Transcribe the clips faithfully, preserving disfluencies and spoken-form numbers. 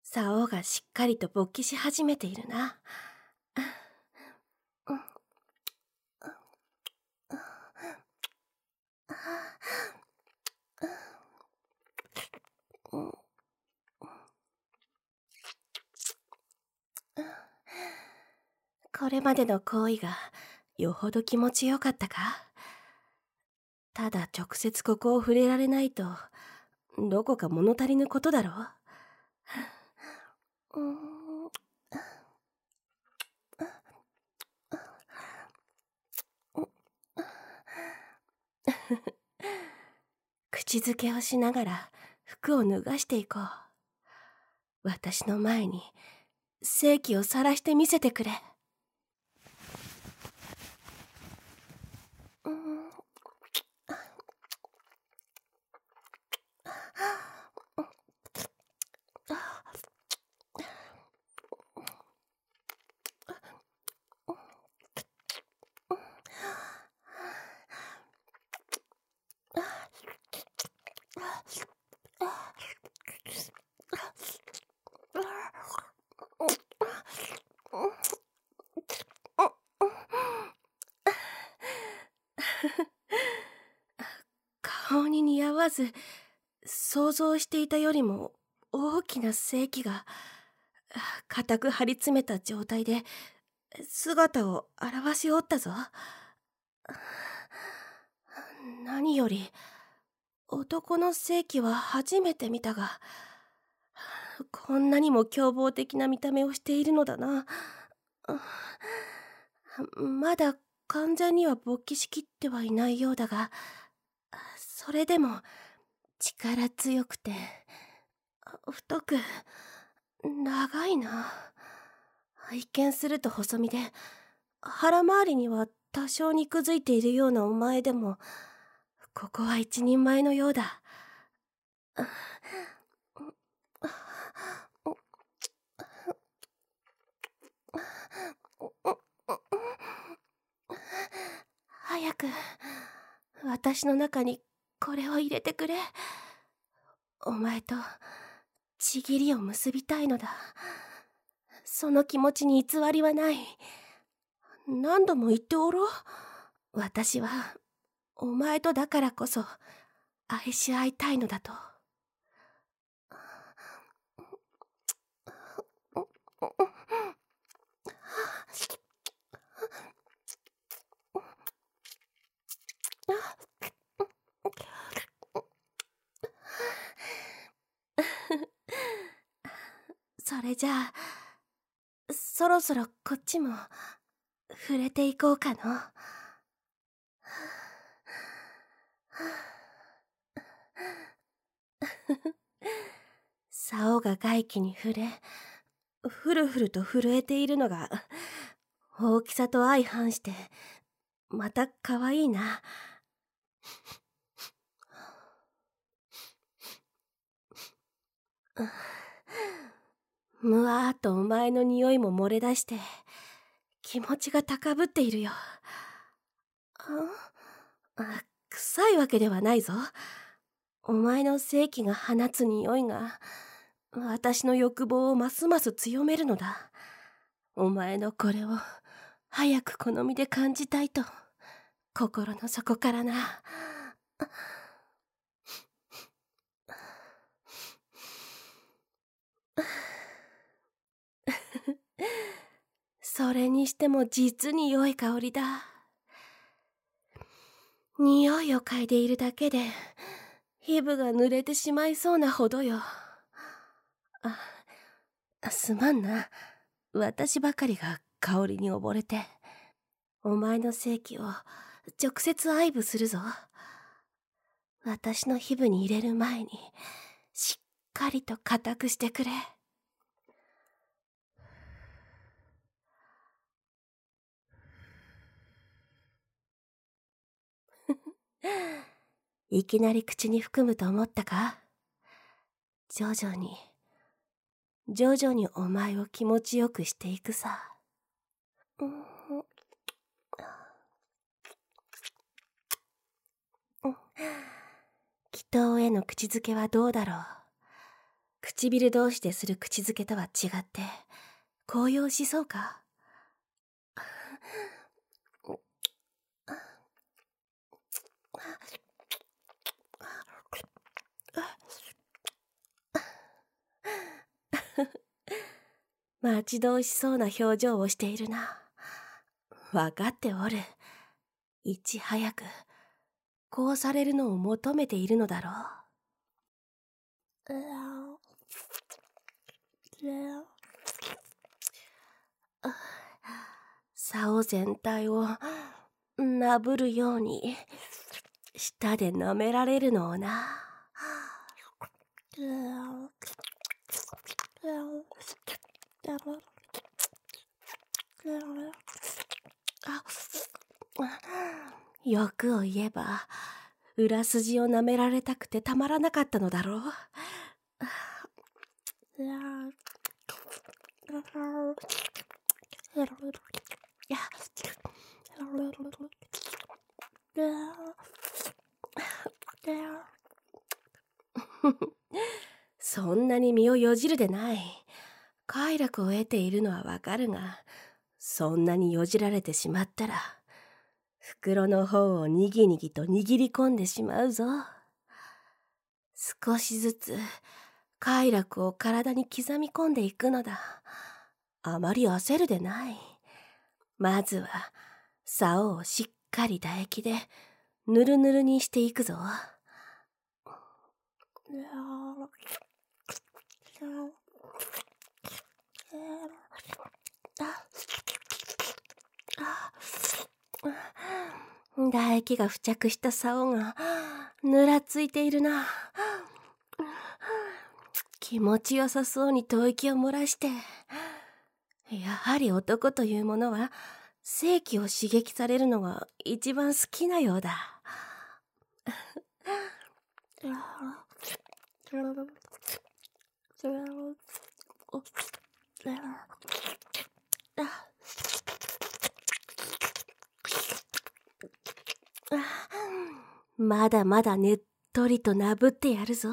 竿がしっかりと勃起し始めているな。これまでの行為がよほど気持ちよかったか？ただ直接ここを触れられないと、どこか物足りぬことだろう。うーん口づけをしながら服を脱がしていこう。私の前に性器を晒してみせてくれ。うーん顔に似合わず、想像していたよりも大きな性器が固く張り詰めた状態で姿を現しおったぞ。何より男の性器は初めて見たが、こんなにも凶暴的な見た目をしているのだな。まだ完全には勃起しきってはいないようだが、それでも力強くて太く長いな。一見すると細身で腹周りには多少肉づいているようなお前でも、ここは一人前のようだ。早く私の中にこれを入れてくれ。お前とちぎりを結びたいのだ。その気持ちに偽りはない。何度も言っておろう。私はお前とだからこそ愛し合いたいのだと。それじゃあ、そろそろこっちも触れていこうかの。竿が外気に触れ、ふるふると震えているのが大きさと相反してまた可愛いな。むわーっとお前の匂いも漏れ出して気持ちが高ぶっているよ。あ、臭いわけではないぞ。お前の性器が放つ匂いが私の欲望をますます強めるのだ。お前のこれを早く好みで感じたいと、心の底からな。それにしても実に良い香りだ。匂いを嗅いでいるだけで皮膚が濡れてしまいそうなほどよ。あ、すまんな。私ばかりが香りに溺れて。お前の性器を直接愛撫するぞ。私の皮膚に入れる前にしっかりと固くしてくれ。いきなり口に含むと思ったか？徐々に徐々にお前を気持ちよくしていくさ。うん、祈祷への口づけはどうだろう。 唇同士でする口づけとは違って高揚しそうか。待ち遠しそうな表情をしているな。わかっておる。いち早くこうされるのを求めているのだろう。竿全体をなぶるように舌で舐められるのをな。欲を言えば裏筋を舐められたくてたまらなかったのだろう。そんなに身をよじるでない。快楽を得ているのはわかるが、そんなによじられてしまったら袋の方をにぎにぎと握り込んでしまうぞ。少しずつ快楽を体に刻み込んでいくのだ。あまり焦るでない。まずは竿をしっかり唾液でぬるぬるにしていくぞ。唾液が付着した竿がぬらついているな。気持ちよさそうに吐息を漏らして。やはり男というものは性器を刺激されるのが一番好きなようだ。まだまだねっとりとなぶってやるぞ。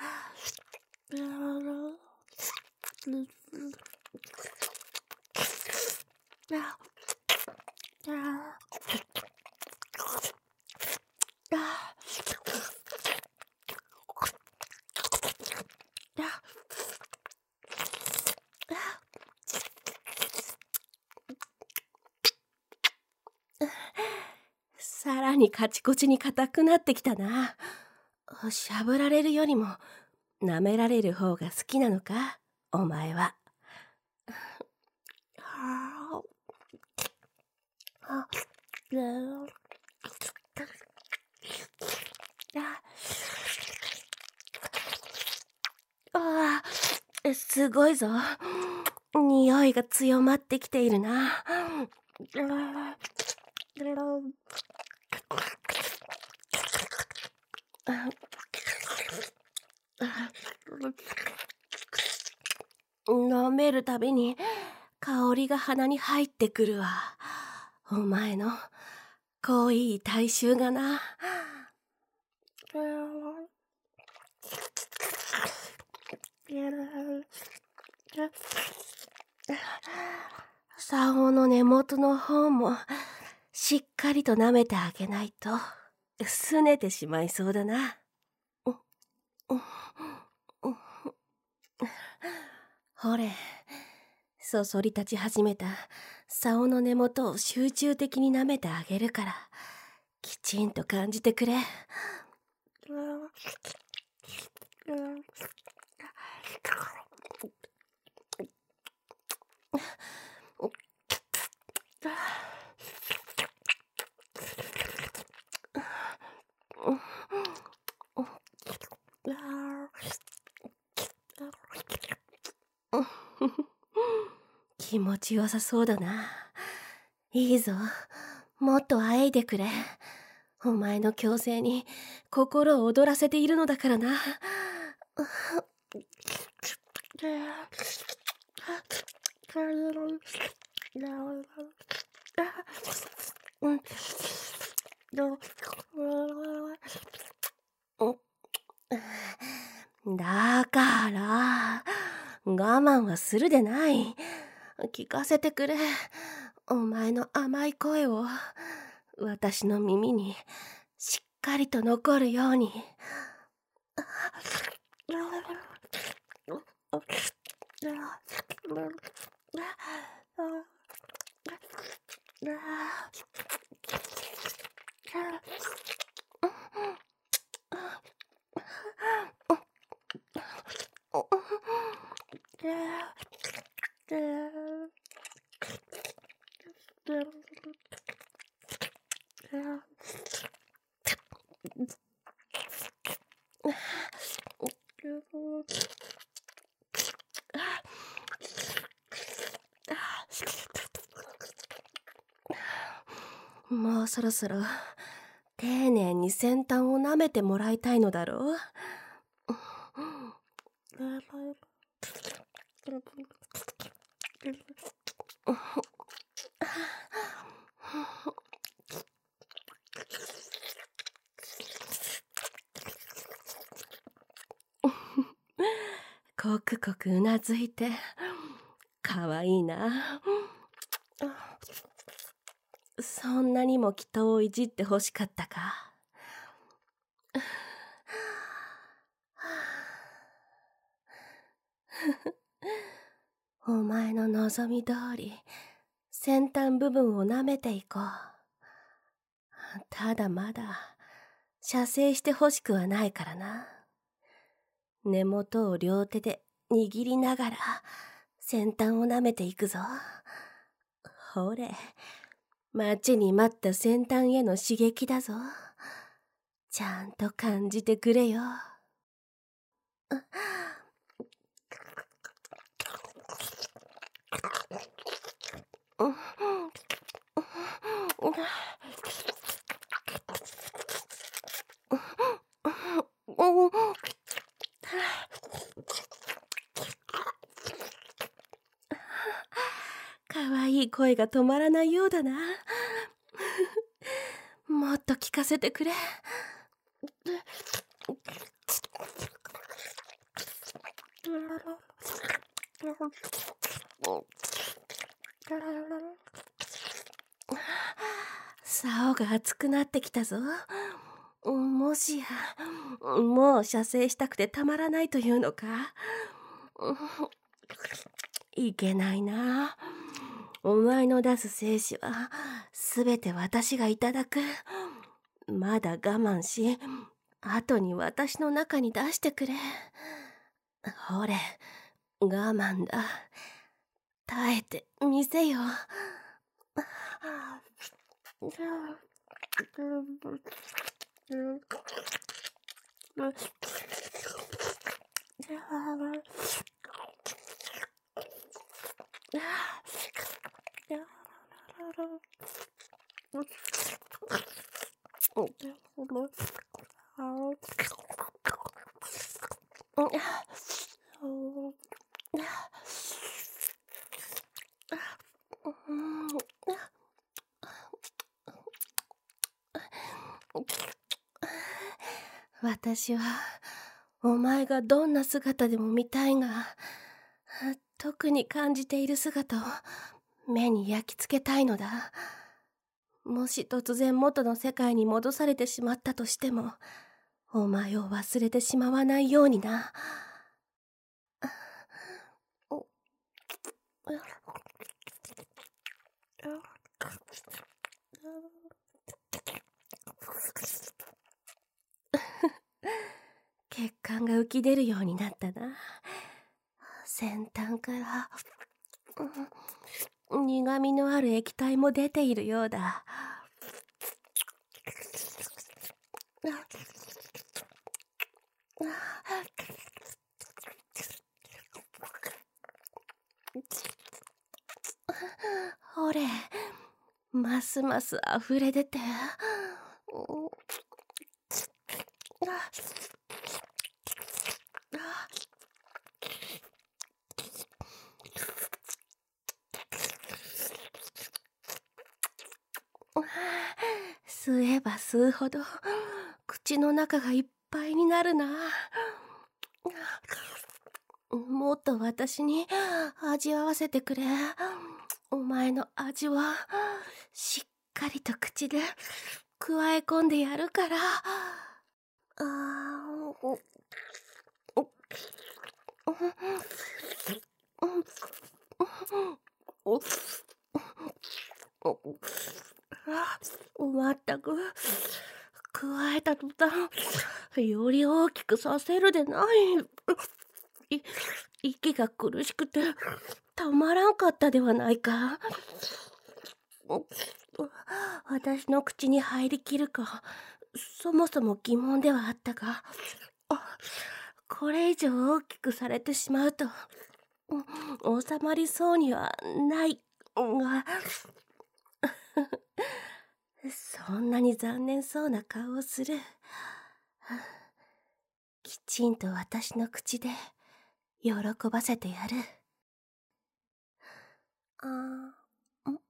さらにカチコチに硬くなってきたな。しゃぶられるよりも舐められる方が好きなのか、お前は。ああ、すごいぞ。匂いが強まってきているな。飲めるたびに香りが鼻に入ってくるわ。お前の濃い体臭がな。竿の根元の方もしっかりと舐めてあげないとすねてしまいそうだな。ほれ、そそり立ち始めた竿の根元を集中的に舐めてあげるからきちんと感じてくれ。気持ちよさそうだな。いいぞ、もっとあえいでくれ。お前の矯正に心を躍らせているのだからな。だから我慢はするでない。聞かせてくれ。お前の甘い声を私の耳にしっかりと残るように。もうそろそろ丁寧に先端を舐めてもらいたいのだろう。コクコクうなずいてかわいいな。そんなにも人をいじってほしかったか。お前の望み通り先端部分を舐めていこう。ただまだ射精してほしくはないからな。根元を両手で握りながら先端を舐めていくぞ。ほれ、待ちに待った先端への刺激だぞ。ちゃんと感じてくれよ。かわいい声が止まらないようだな。もっと聞かせてくれ。竿が熱くなってきたぞ。もしやもう射精したくてたまらないというのか。いけないな。お前の出す精子はすべて私がいただく。まだ我慢し、後に私の中に出してくれ。ほれ、我慢だ。耐えてみせよ。私はお前がどんな姿でも見たいが、特に感じている姿を目に焼き付けたいのだ。もし突然元の世界に戻されてしまったとしても、お前を忘れてしまわないようにな。血管が浮き出るようになったな。先端から、うん、苦みのある液体も出ているようだ。ほれ、ますます溢れ出て。吸えば吸うほど口の中がいっぱいになるな。 もっと私に味わわせてくれ。お前の味はしっかりと口でくわえ込んでやるから。あーまったく、くわえた途端、より大きくさせるでない。い息が苦しくてたまらんかったではないか。私の口に入りきるか、そもそも疑問ではあったが、これ以上大きくされてしまうと収まりそうにはないがそんなに残念そうな顔をする。きちんと私の口で喜ばせてやる。あーん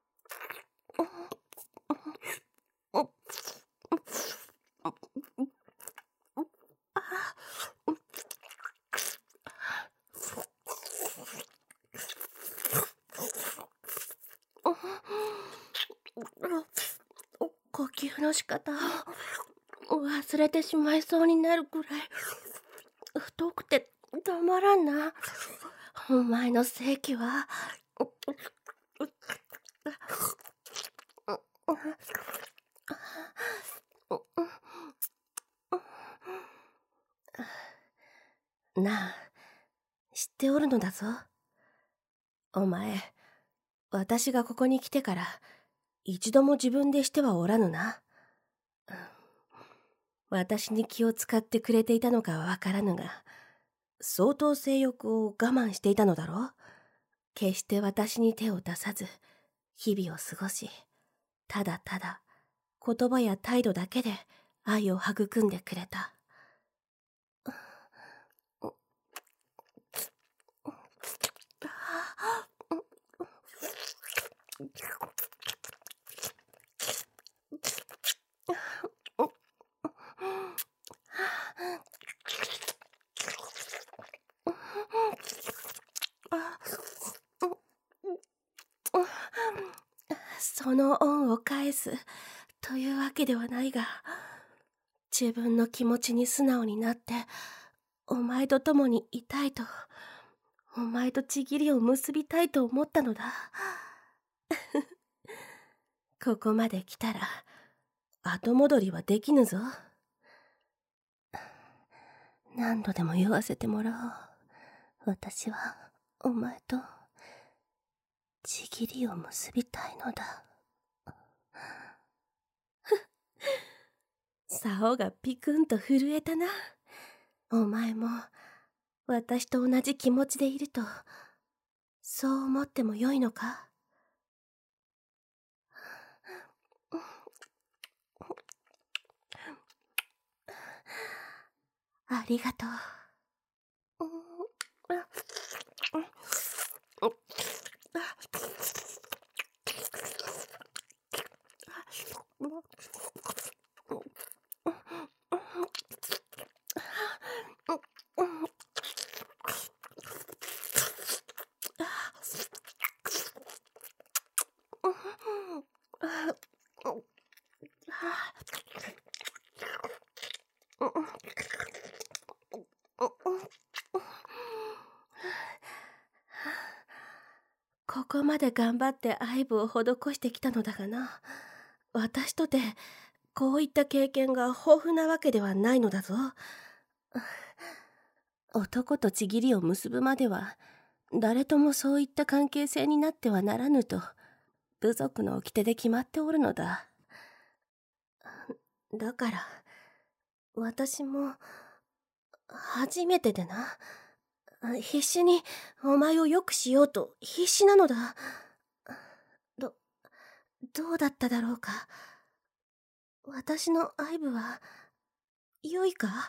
呼吸の仕方忘れてしまいそうになるくらい太くてたまらんな。お前の性器はなあ、知っておるのだぞ。お前、私がここに来てから一度も自分でしてはおらぬな。私に気を使ってくれていたのかはわからぬが、相当性欲を我慢していたのだろう。決して私に手を出さず、日々を過ごし、ただただ言葉や態度だけで愛を育んでくれた。その恩を返すというわけではないが、自分の気持ちに素直になってお前と共にいたいと、お前とちぎりを結びたいと思ったのだ。ここまで来たら後戻りはできぬぞ。何度でも言わせてもらおう。私はお前とちぎりを結びたいのだ。竿がピクンと震えたな。お前も私と同じ気持ちでいるとそう思ってもよいのか。ありがとう。ここまで頑張って愛撫を施してきたのだがな。私とてこういった経験が豊富なわけではないのだぞ。男とちぎりを結ぶまでは誰ともそういった関係性になってはならぬと部族の掟で決まっておるのだ。だから私も初めてでな、必死にお前を良くしようと必死なのだ。ど、どうだっただろうか。私の愛撫は良いか。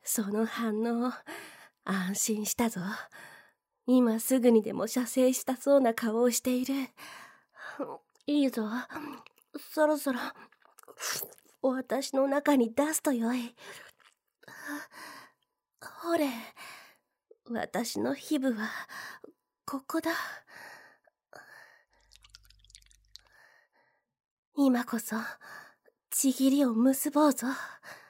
その反応、安心したぞ。今すぐにでも射精したそうな顔をしている。いいぞ。そろそろ、私の中に出すとよい。ほれ、私の皮膚は、ここだ。今こそ、ちぎりを結ぼうぞ。